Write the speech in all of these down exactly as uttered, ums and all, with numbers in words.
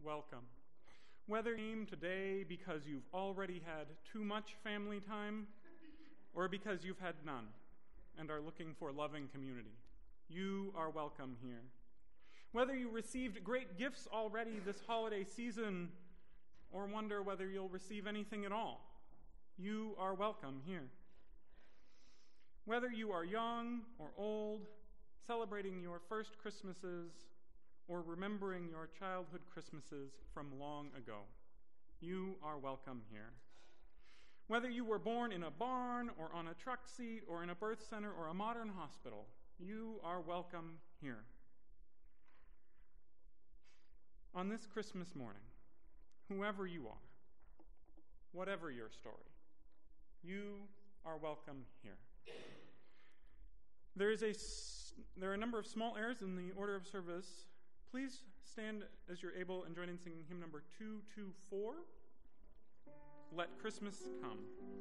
welcome. Whether you came today because you've already had too much family time or because you've had none and are looking for loving community, you are welcome here. Whether you received great gifts already this holiday season or wonder whether you'll receive anything at all, you are welcome here. Whether you are young or old, celebrating your first Christmases or remembering your childhood Christmases from long ago, you are welcome here. Whether you were born in a barn or on a truck seat or in a birth center or a modern hospital, you are welcome here. On this Christmas morning, whoever you are, whatever your story, you are welcome here. There is a, there are a number of small airs in the order of service. Please stand as you're able and join in singing hymn number two two four, Let Christmas Come.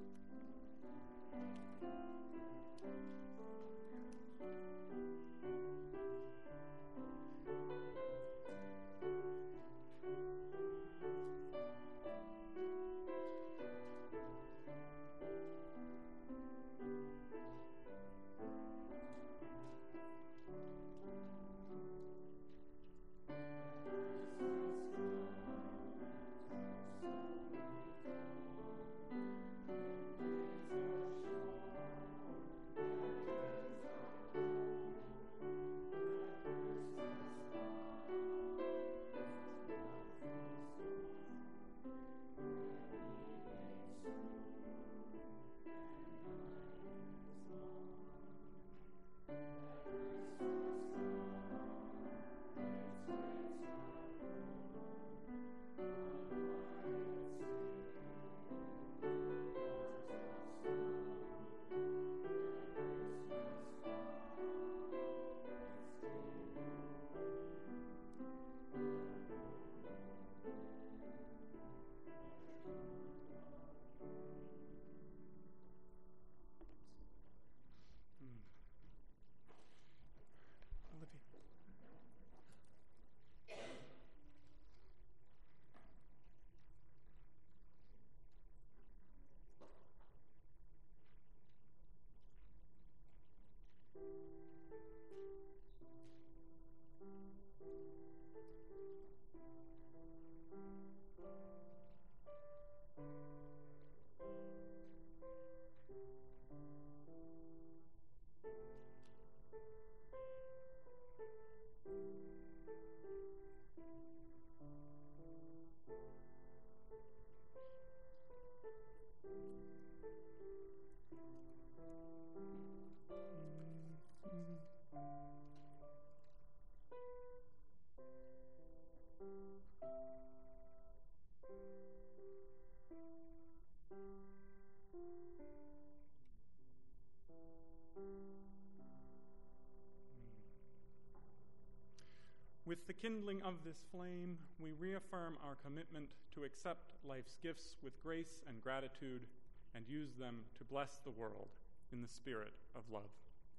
With the kindling of this flame, we reaffirm our commitment to accept life's gifts with grace and gratitude and use them to bless the world in the spirit of love.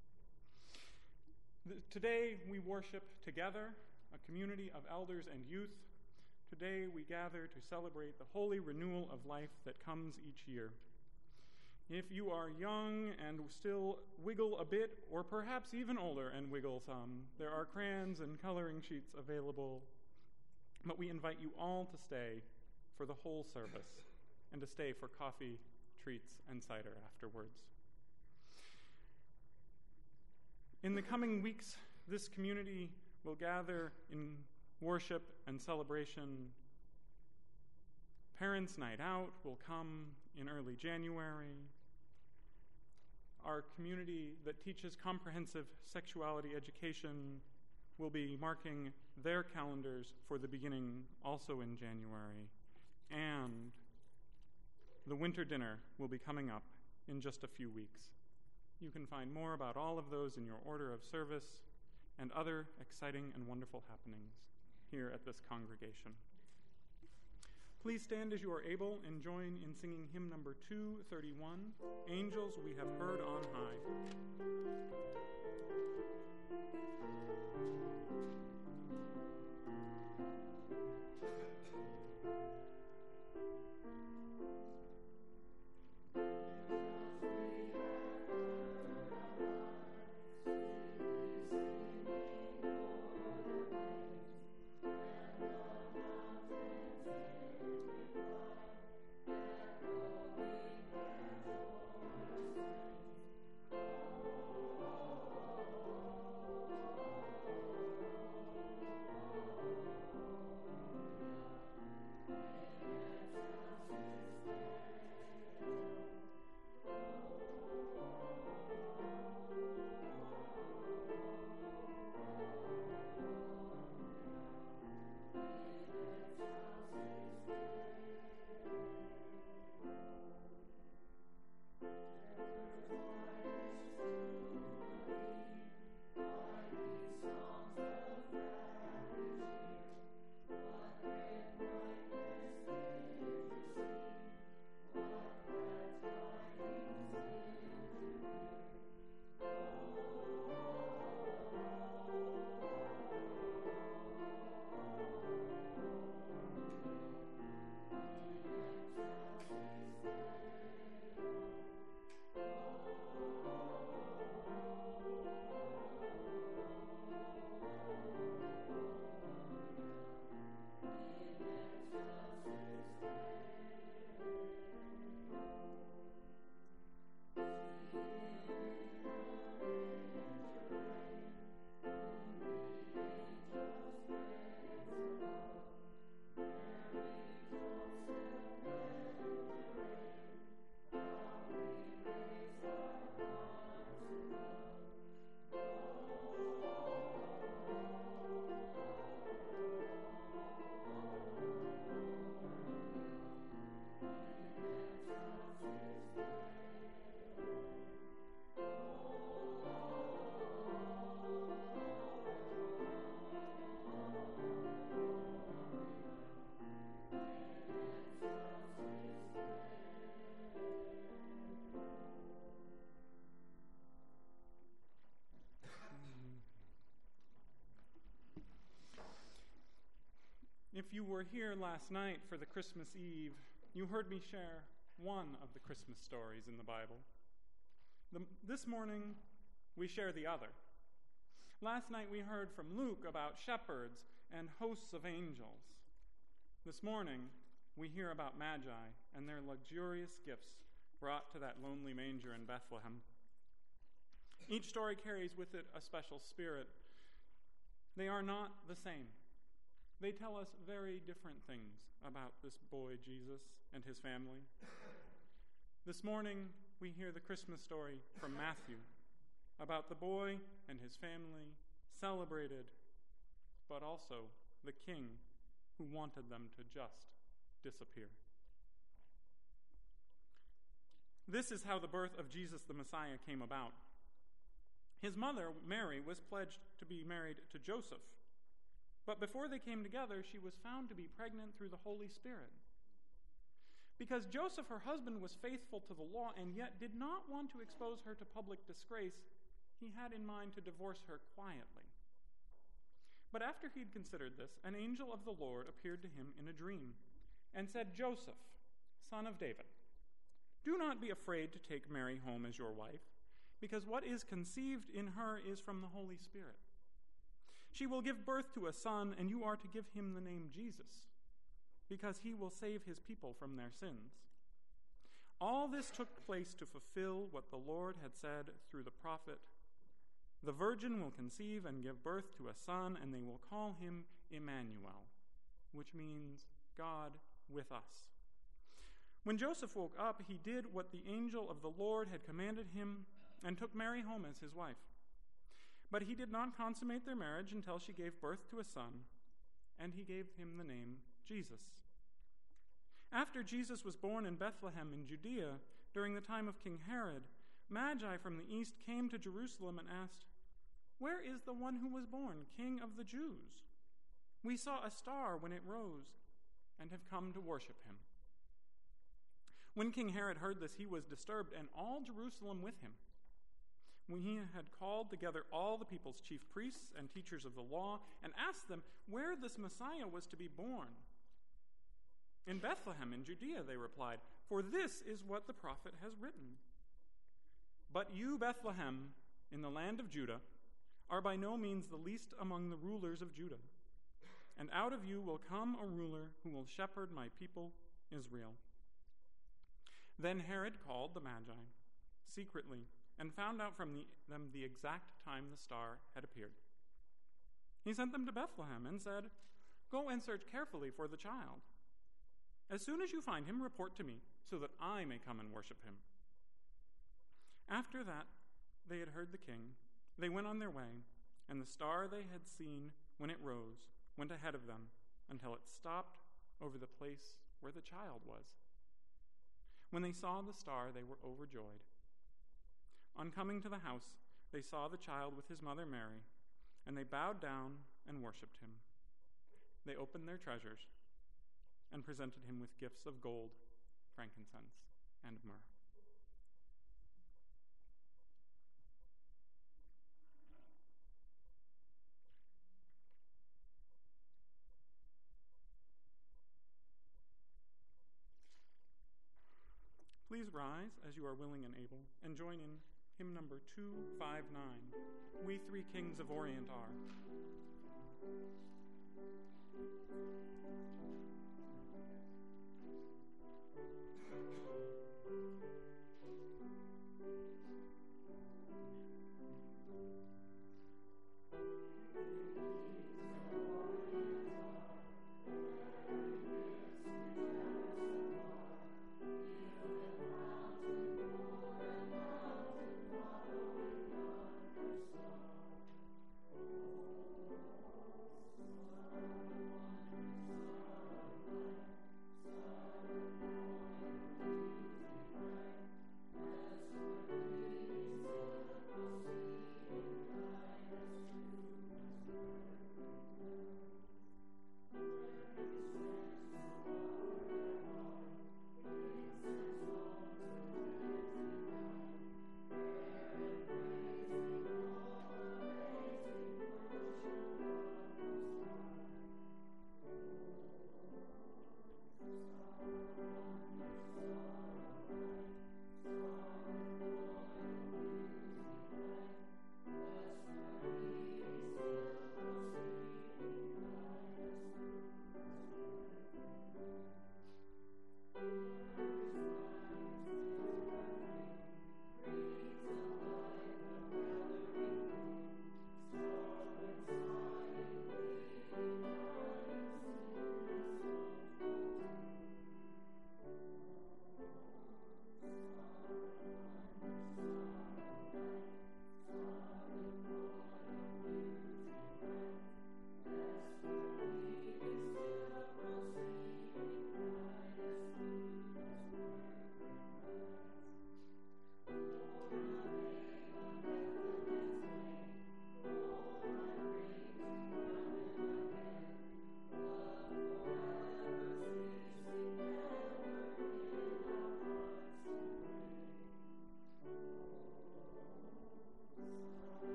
Today, we worship together, a community of elders and youth. Today, we gather to celebrate the holy renewal of life that comes each year. If you are young and still wiggle a bit, or perhaps even older and wiggle some, there are crayons and coloring sheets available. But we invite you all to stay for the whole service and to stay for coffee, treats, and cider afterwards. In the coming weeks, this community will gather in worship and celebration. Parents' Night Out will come in early January. Our community that teaches comprehensive sexuality education will be marking their calendars for the beginning also in January. And the winter dinner will be coming up in just a few weeks. You can find more about all of those in your order of service and other exciting and wonderful happenings here at this congregation. Please stand as you are able and join in singing hymn number two thirty-one, Angels We Have Heard on High. If you were here last night for the Christmas Eve, you heard me share one of the Christmas stories in the Bible. The, this morning, we share the other. Last night we heard from Luke about shepherds and hosts of angels. This morning, we hear about Magi and their luxurious gifts brought to that lonely manger in Bethlehem. Each story carries with it a special spirit. They are not the same. They tell us very different things about this boy Jesus and his family. This morning, we hear the Christmas story from Matthew about the boy and his family celebrated, but also the king who wanted them to just disappear. This is how the birth of Jesus the Messiah came about. His mother, Mary, was pledged to be married to Joseph, but before they came together, she was found to be pregnant through the Holy Spirit. Because Joseph, her husband, was faithful to the law and yet did not want to expose her to public disgrace, he had in mind to divorce her quietly. But after he'd considered this, an angel of the Lord appeared to him in a dream and said, "Joseph, son of David, do not be afraid to take Mary home as your wife, because what is conceived in her is from the Holy Spirit. She will give birth to a son, and you are to give him the name Jesus, because he will save his people from their sins." All this took place to fulfill what the Lord had said through the prophet, "The virgin will conceive and give birth to a son, and they will call him Emmanuel," which means God with us. When Joseph woke up, he did what the angel of the Lord had commanded him and took Mary home as his wife. But he did not consummate their marriage until she gave birth to a son, and he gave him the name Jesus. After Jesus was born in Bethlehem in Judea during the time of King Herod, Magi from the east came to Jerusalem and asked, "Where is the one who was born, King of the Jews? We saw a star when it rose and have come to worship him." When King Herod heard this, he was disturbed, and all Jerusalem with him. When he had called together all the people's chief priests and teachers of the law and asked them where this Messiah was to be born. "In Bethlehem in Judea," they replied, "for this is what the prophet has written. But you, Bethlehem, in the land of Judah, are by no means the least among the rulers of Judah. And out of you will come a ruler who will shepherd my people Israel." Then Herod called the Magi secretly and found out from the, them the exact time the star had appeared. He sent them to Bethlehem and said, "Go and search carefully for the child. As soon as you find him, report to me, so that I may come and worship him." After that, they had heard the king. They went on their way, and the star they had seen when it rose went ahead of them until it stopped over the place where the child was. When they saw the star, they were overjoyed. On coming to the house, they saw the child with his mother Mary, and they bowed down and worshipped him. They opened their treasures and presented him with gifts of gold, frankincense, and myrrh. Please rise as you are willing and able, and join in hymn number two fifty-nine, "We Three Kings of Orient Are."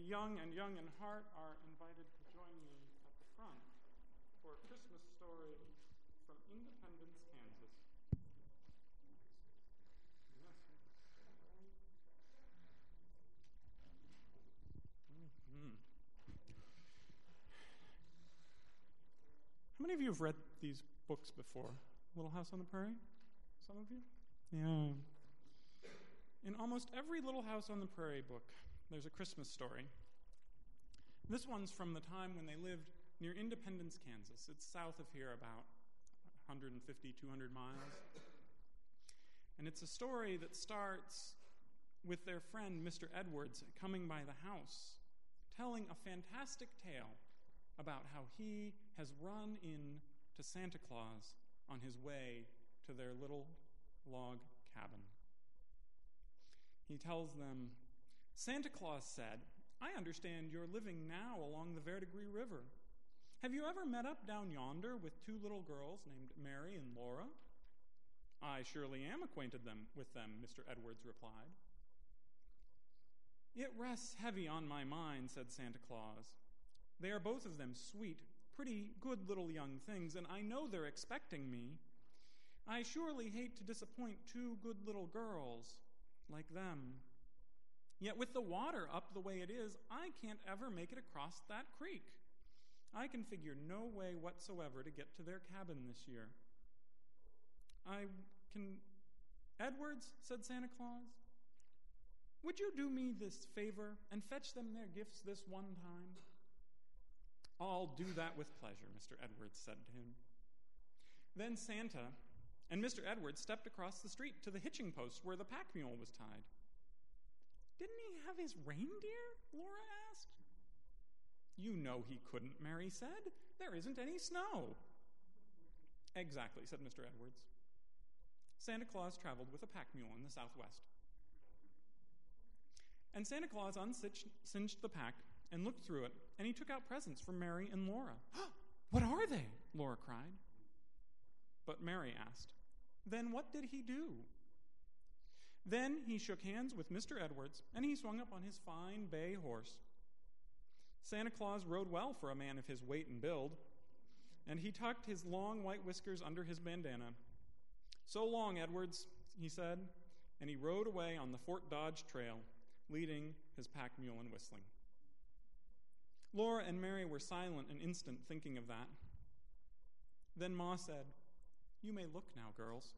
young and young in heart are invited to join me at the front for a Christmas story from Independence, Kansas. Yes. Mm-hmm. How many of you have read these books before? Little House on the Prairie? Some of you? Yeah. In almost every Little House on the Prairie book, there's a Christmas story. This one's from the time when they lived near Independence, Kansas. It's south of here about one hundred fifty, two hundred miles. And it's a story that starts with their friend, Mister Edwards, coming by the house, telling a fantastic tale about how he has run in to Santa Claus on his way to their little log cabin. He tells them, Santa Claus said, I understand you're living now along the Verdigris River. Have you ever met up down yonder with two little girls named Mary and Laura? I surely am acquainted them with them, Mister Edwards replied. It rests heavy on my mind, said Santa Claus. They are both of them sweet, pretty, good little young things, and I know they're expecting me. I surely hate to disappoint two good little girls like them. Yet with the water up the way it is, I can't ever make it across that creek. I can figure no way whatsoever to get to their cabin this year. I can... Edwards, said Santa Claus, would you do me this favor and fetch them their gifts this one time? I'll do that with pleasure, Mister Edwards said to him. Then Santa and Mister Edwards stepped across the street to the hitching post where the pack mule was tied. Didn't he have his reindeer? Laura asked. You know he couldn't, Mary said. There isn't any snow. Exactly, said Mister Edwards. Santa Claus traveled with a pack mule in the southwest. And Santa Claus uncinched the pack and looked through it, and he took out presents for Mary and Laura. What are they? Laura cried. But Mary asked, then what did he do? Then he shook hands with Mister Edwards, and he swung up on his fine bay horse. Santa Claus rode well for a man of his weight and build, and he tucked his long white whiskers under his bandana. So long, Edwards, he said, and he rode away on the Fort Dodge trail, leading his pack mule and whistling. Laura and Mary were silent an instant, thinking of that. Then Ma said, you may look now, girls.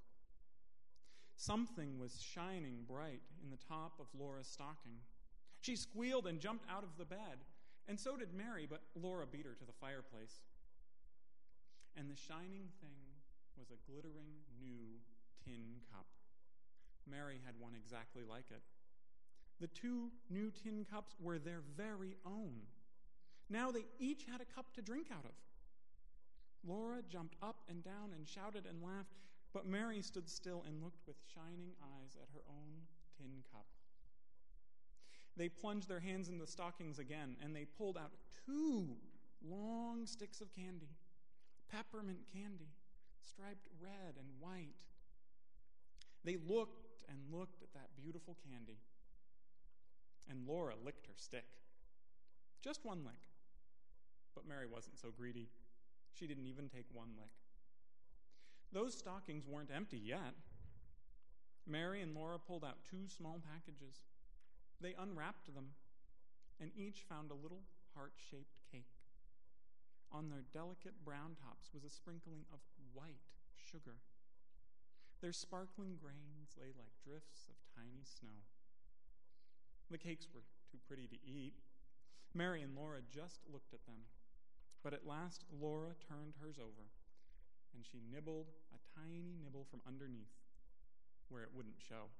Something was shining bright in the top of Laura's stocking. She squealed and jumped out of the bed, and so did Mary, but Laura beat her to the fireplace. And the shining thing was a glittering new tin cup. Mary had one exactly like it. The two new tin cups were their very own. Now they each had a cup to drink out of. Laura jumped up and down and shouted and laughed, but Mary stood still and looked with shining eyes at her own tin cup. They plunged their hands in the stockings again, and they pulled out two long sticks of candy, peppermint candy, striped red and white. They looked and looked at that beautiful candy, and Laura licked her stick. Just one lick. But Mary wasn't so greedy. She didn't even take one lick. Those stockings weren't empty yet. Mary and Laura pulled out two small packages. They unwrapped them, and each found a little heart-shaped cake. On their delicate brown tops was a sprinkling of white sugar. Their sparkling grains lay like drifts of tiny snow. The cakes were too pretty to eat. Mary and Laura just looked at them. But at last, Laura turned hers over, and she nibbled a tiny nibble from underneath, where it wouldn't show.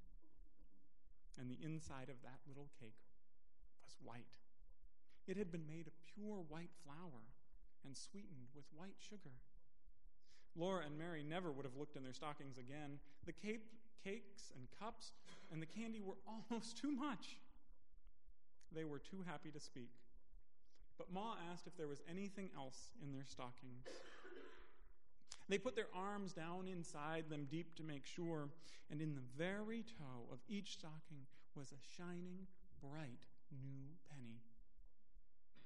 And the inside of that little cake was white. It had been made of pure white flour and sweetened with white sugar. Laura and Mary never would have looked in their stockings again. The cake, cakes and cups and the candy were almost too much. They were too happy to speak. But Ma asked if there was anything else in their stockings. They put their arms down inside them deep to make sure, and in the very toe of each stocking was a shining, bright new penny.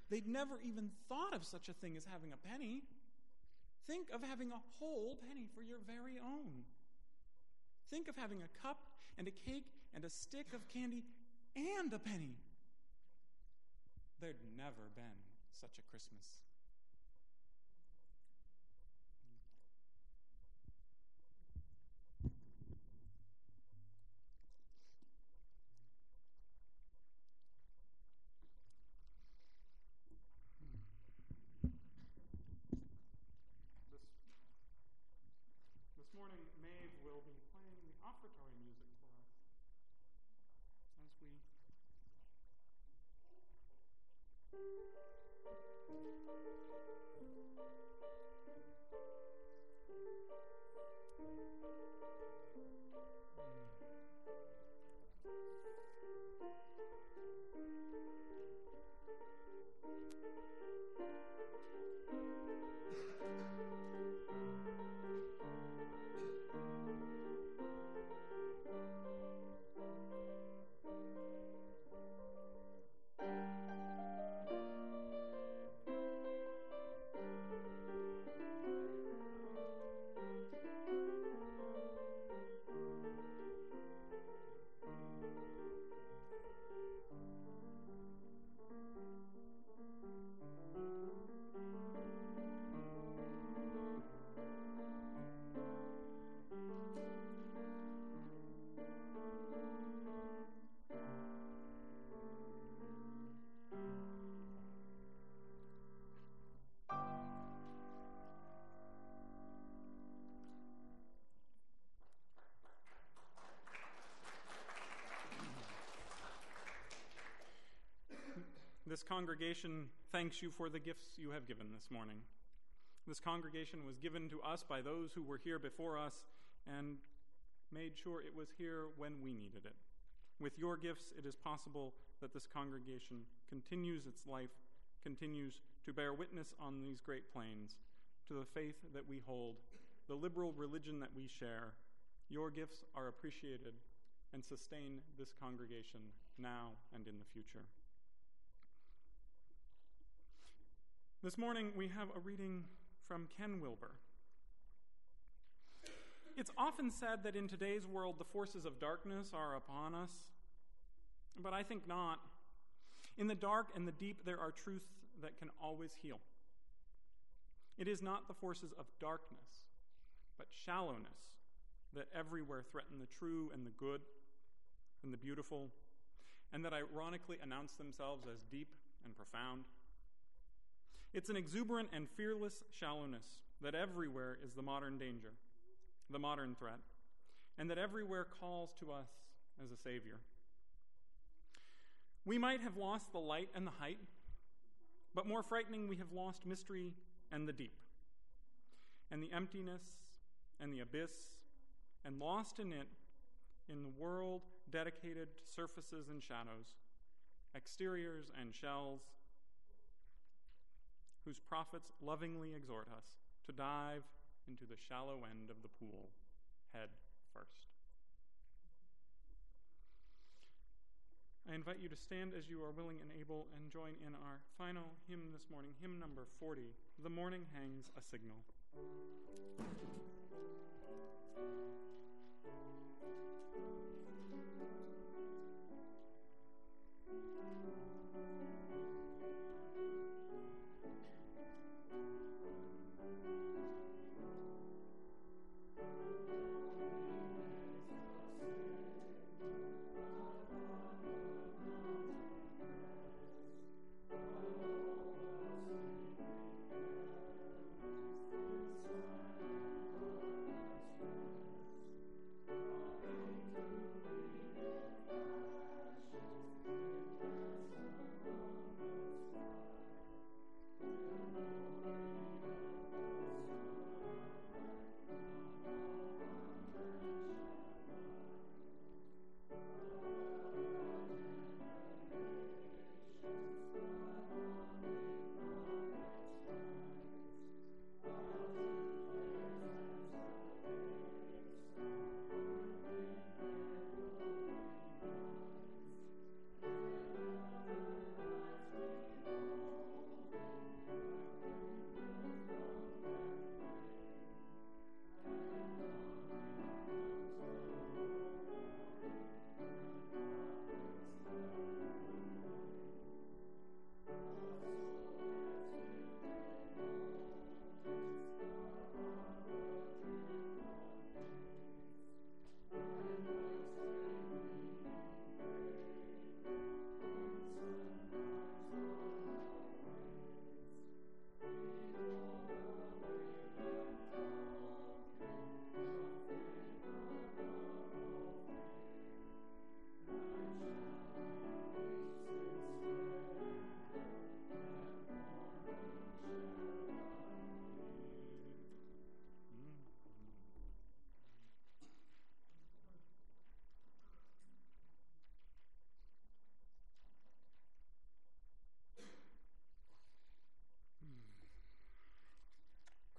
They'd never even thought of such a thing as having a penny. Think of having a whole penny for your very own. Think of having a cup and a cake and a stick of candy and a penny. There'd never been such a Christmas. This morning, Maeve will be playing the offertory music for us as we This congregation thanks you for the gifts you have given this morning. This congregation was given to us by those who were here before us and made sure it was here when we needed it. With your gifts, it is possible that this congregation continues its life, continues to bear witness on these great plains to the faith that we hold, the liberal religion that we share. Your gifts are appreciated and sustain this congregation now and in the future. This morning, we have a reading from Ken Wilber. It's often said that in today's world, the forces of darkness are upon us, but I think not. In the dark and the deep, there are truths that can always heal. It is not the forces of darkness, but shallowness that everywhere threaten the true and the good and the beautiful, and that ironically announce themselves as deep and profound. It's an exuberant and fearless shallowness that everywhere is the modern danger, the modern threat, and that everywhere calls to us as a savior. We might have lost the light and the height, but more frightening, we have lost mystery and the deep, and the emptiness and the abyss, and lost in it, in the world dedicated to surfaces and shadows, exteriors and shells, whose prophets lovingly exhort us to dive into the shallow end of the pool, head first. I invite you to stand as you are willing and able and join in our final hymn this morning, hymn number forty, "The Morning Hangs a Signal."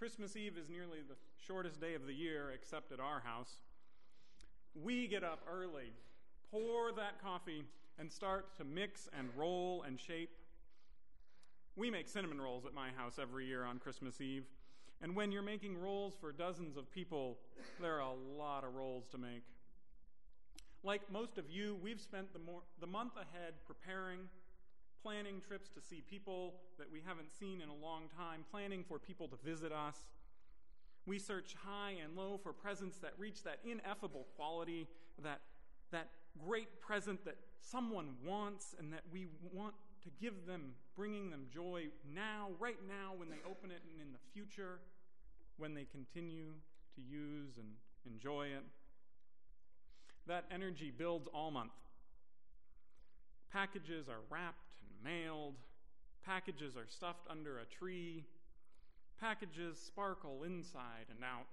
Christmas Eve is nearly the shortest day of the year, except at our house. We get up early, pour that coffee, and start to mix and roll and shape. We make cinnamon rolls at my house every year on Christmas Eve. And when you're making rolls for dozens of people, there are a lot of rolls to make. Like most of you, we've spent the, more, the month ahead preparing, planning trips to see people that we haven't seen in a long time, planning for people to visit us. We search high and low for presents that reach that ineffable quality, that, that great present that someone wants and that we want to give them, bringing them joy now, right now, when they open it, and in the future, when they continue to use and enjoy it. That energy builds all month. Packages are wrapped and mailed. Packages are stuffed under a tree. Packages sparkle inside and out.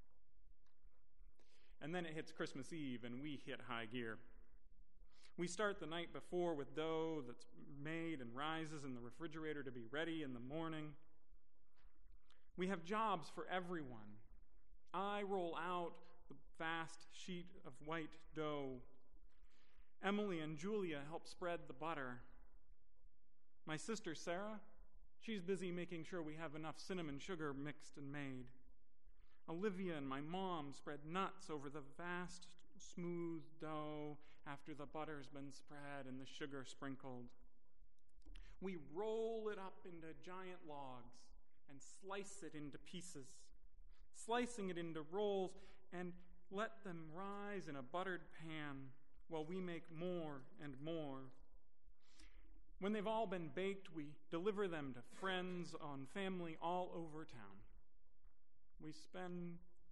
And then it hits Christmas Eve, and we hit high gear. We start the night before with dough that's made and rises in the refrigerator to be ready in the morning. We have jobs for everyone. I roll out the vast sheet of white dough. Emily and Julia help spread the butter. My sister Sarah, she's busy making sure we have enough cinnamon sugar mixed and made. Olivia and my mom spread nuts over the vast, smooth dough after the butter's been spread and the sugar sprinkled. We roll it up into giant logs and slice it into pieces, slicing it into rolls, and let them rise in a buttered pan while we make more and more. When they've all been baked, we deliver them to friends and family all over town. We spend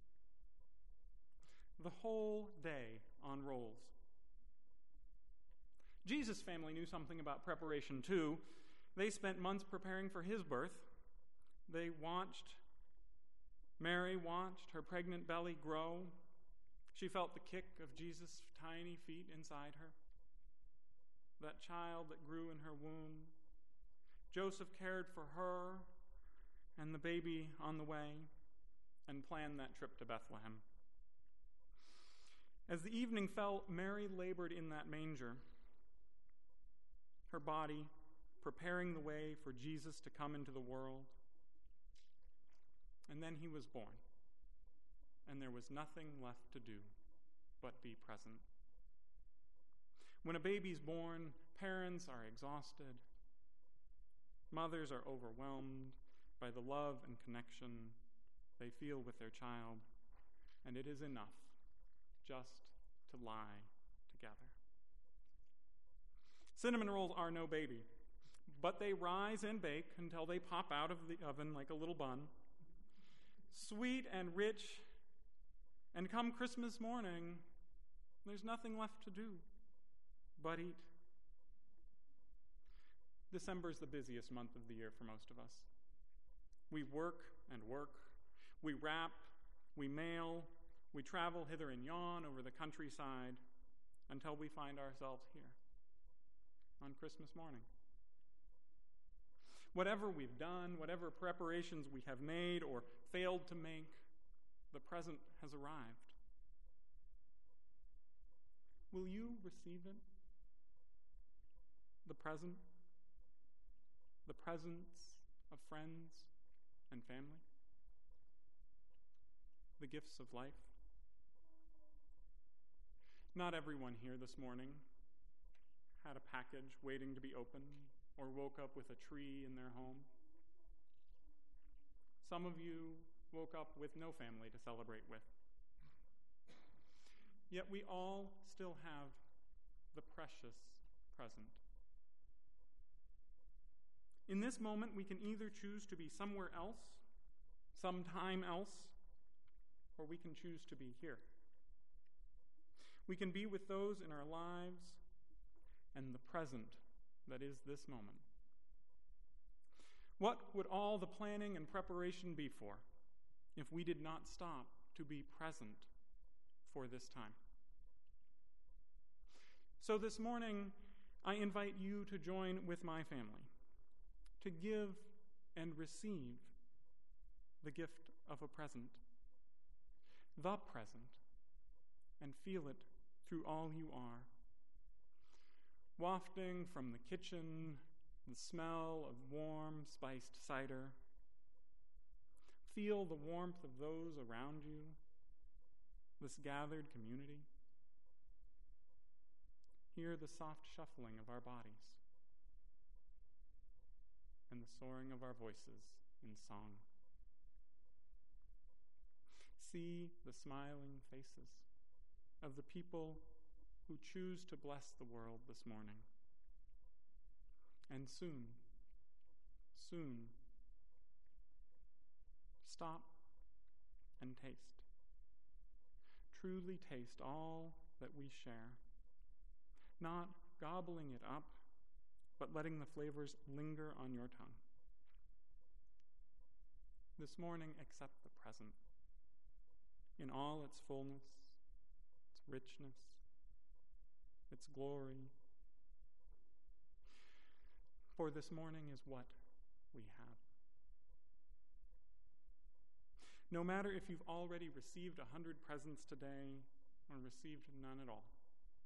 the whole day on rolls. Jesus' family knew something about preparation too. They spent months preparing for his birth. They watched, Mary watched her pregnant belly grow. She felt the kick of Jesus' tiny feet inside her, that child that grew in her womb. Joseph cared for her and the baby on the way and planned that trip to Bethlehem. As the evening fell, Mary labored in that manger, her body preparing the way for Jesus to come into the world. And then he was born, and there was nothing left to do but be present. When a baby's born, parents are exhausted. Mothers are overwhelmed by the love and connection they feel with their child, and it is enough just to lie together. Cinnamon rolls are no baby, but they rise and bake until they pop out of the oven like a little bun, sweet and rich, and come Christmas morning, there's nothing left to do but eat. December is the busiest month of the year for most of us. We work and work. We wrap, we mail, we travel hither and yon over the countryside until we find ourselves here on Christmas morning. Whatever we've done, whatever preparations we have made or failed to make, the present has arrived. Will you receive it? The present? The presence of friends and family? The gifts of life? Not everyone here this morning had a package waiting to be opened or woke up with a tree in their home. Some of you woke up with no family to celebrate with. Yet we all still have the precious present. In this moment, we can either choose to be somewhere else, sometime else, or we can choose to be here. We can be with those in our lives and the present that is this moment. What would all the planning and preparation be for if we did not stop to be present for this time? So this morning, I invite you to join with my family to give and receive the gift of a present, the present, and feel it through all you are. Wafting from the kitchen the smell of warm, spiced cider. Feel the warmth of those around you, this gathered community. Hear the soft shuffling of our bodies and the soaring of our voices in song. See the smiling faces of the people who choose to bless the world this morning. And soon, soon, stop and taste. Truly taste all that we share, not gobbling it up, but letting the flavors linger on your tongue. This morning, accept the present in all its fullness, its richness, its glory. For this morning is what we have. No matter if you've already received a hundred presents today or received none at all,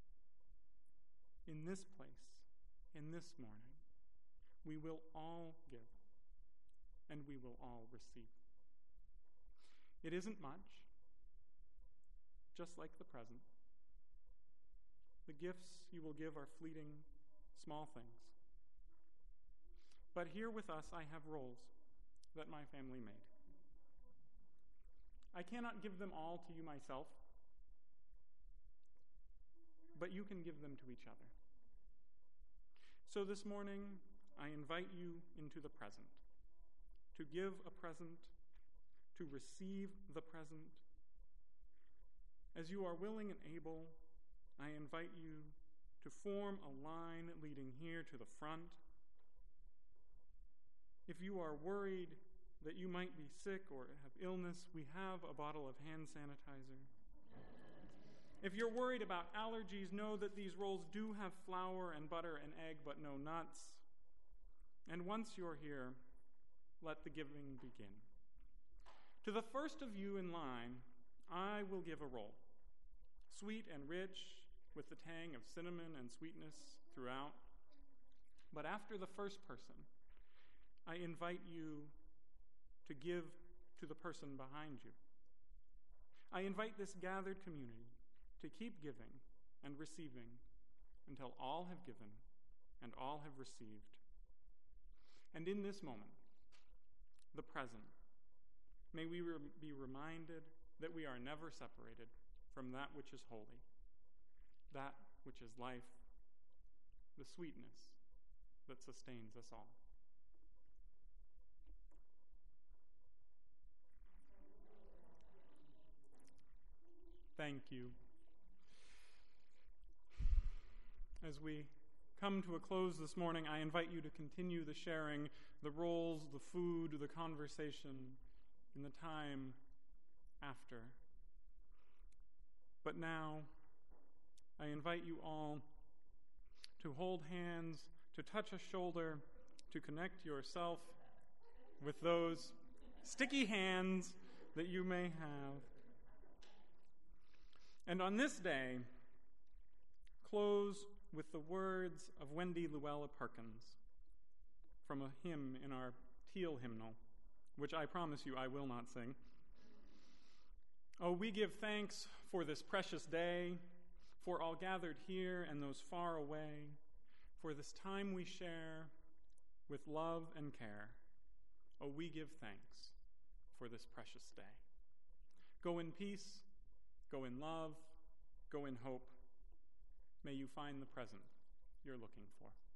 in this place, in this morning, we will all give and we will all receive. It isn't much, just like the present. The gifts you will give are fleeting, small things. But here with us I have rolls that my family made. I cannot give them all to you myself, but you can give them to each other. So this morning, I invite you into the present, to give a present, to receive the present. As you are willing and able, I invite you to form a line leading here to the front. If you are worried that you might be sick or have illness, we have a bottle of hand sanitizer. If you're worried about allergies, know that these rolls do have flour and butter and egg, but no nuts. And once you're here, let the giving begin. To the first of you in line, I will give a roll, sweet and rich, with the tang of cinnamon and sweetness throughout. But after the first person, I invite you to give to the person behind you. I invite this gathered community to keep giving and receiving until all have given and all have received. And in this moment, the present, may we re- be reminded that we are never separated from that which is holy, that which is life, the sweetness that sustains us all. Thank you. As we come to a close this morning, I invite you to continue the sharing, the rolls, the food, the conversation in the time after. But now, I invite you all to hold hands, to touch a shoulder, to connect yourself with those sticky hands that you may have. And on this day, close with the words of Wendy Luella Perkins from a hymn in our Teal hymnal, which I promise you I will not sing. Oh, we give thanks for this precious day, for all gathered here and those far away, for this time we share with love and care. Oh, we give thanks for this precious day. Go in peace, go in love, go in hope. May you find the present you're looking for.